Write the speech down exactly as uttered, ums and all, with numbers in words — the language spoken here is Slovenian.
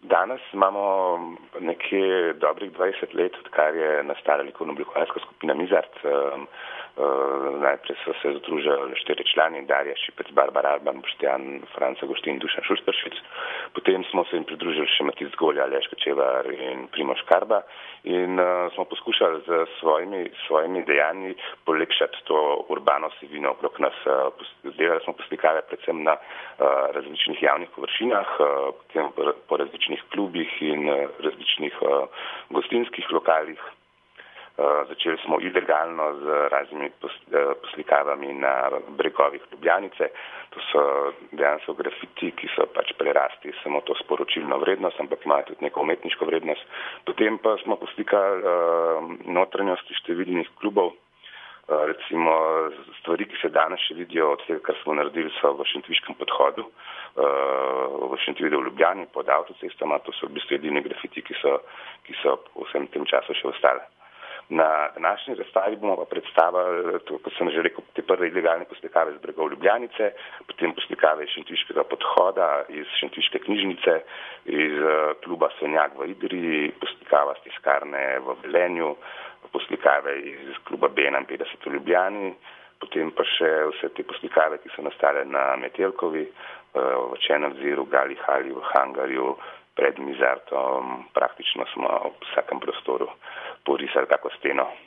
danes imamo nekje dobrih dvajset let, odkar je nastala likovno-oblikovalska skupina Mizart. Um, uh, najprej so se združili štiri člani, Darja Šipec, Barbara Alban, Boštjan, Franca Goštin, Dušan Šušteršic. Potem smo se jim pridružili še Matic Golja, Aleš Kočevar in Primož Karba in uh, smo poskušali z svojimi, svojimi dejanji polepšati to urbano sivino okrog nas. Uh, Delali smo poslikave predvsem na uh, različnih javnih površinah, uh, potem po različnih klubih in uh, različnih uh, gostinskih lokalih. Uh, začeli smo ilegalno z raznimi pos, uh, poslikavami na bregovih Ljubljanice. To so dejansko grafiti, ki so pač prerasti samo to sporočilno vrednost, ampak imajo tudi neko umetniško vrednost. Potem pa smo poslikali uh, notranjosti številnih klubov. Uh, recimo stvari, ki se danes še vidijo od tega, kar smo naredili, so v Šentviškem podhodu, uh, v Šentvidu v Ljubljani, pod avtocestama. To so v bistvu edini grafiti, ki so, ki so v vsem tem času še ostali. Na današnji razstavi bomo pa predstavili, to, kot sem že rekel, te prve ilegalne poslikave z bregov Ljubljanice, potem poslikave iz Šentviškega podhoda, iz Šentviške knjižnice, iz uh, kluba Sonjak v Idriji, poslikava z tiskarne v Velenju, poslikave iz kluba B enainpetdeset v Ljubljani, potem pa še vse te poslikave, ki so nastale na Metelkovi, uh, v Črnem-Ziru, Gali Hali, v Hangarju, pred Mizartom. Praktično smo v vsakem prostoru porisali kako steno.